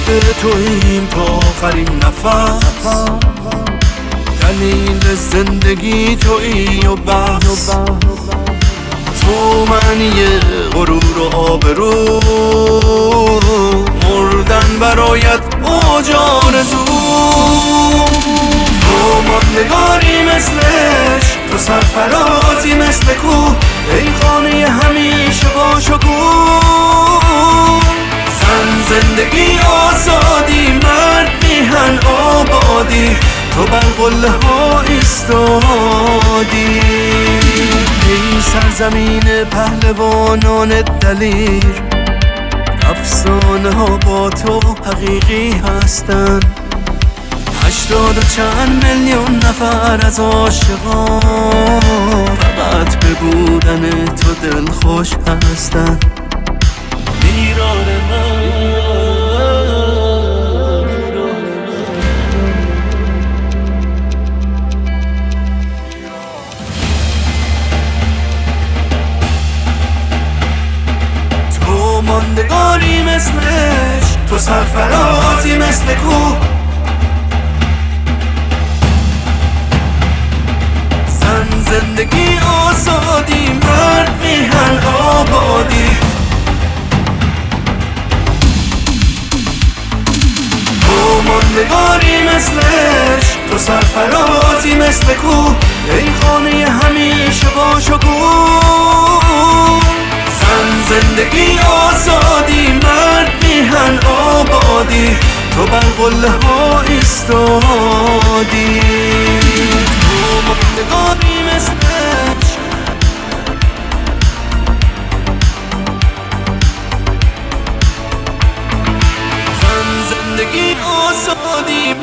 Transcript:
عشق توییم تا آخرین نفس، دلیل زندگی تویی و بس. تو معنی غرور و آبرو، مردن برایت اوج آرزو. تو ماندگاری مثلش، تو سرفرازی مثل کوه، ای خانه همیشه با شکوه. زن زندگی آزادی، مرد میهن آبادی، تو بر قله ها ایستادی. ای سرزمین پهلوانان دلیر، افسانه ها با تو حقیقی هستن. 80 و چند میلیون نفر از عاشقان، فقط به بودن تو دلخوش هستن. ایران من، تو ماندگاری مثلش، تو سرفرازی مثل کوه. زن زندگی آزادی، مرد میهن آبادی. تو ماندگاری مثلش، تو سرفرازی مثل کوه، ای خانه همیشه با شکوه. زن زندگی آزادی، مرد میهن آبادی، تو بر قله ها ایستادی. تو ماندگاری مثلش، زن زندگی آزادی،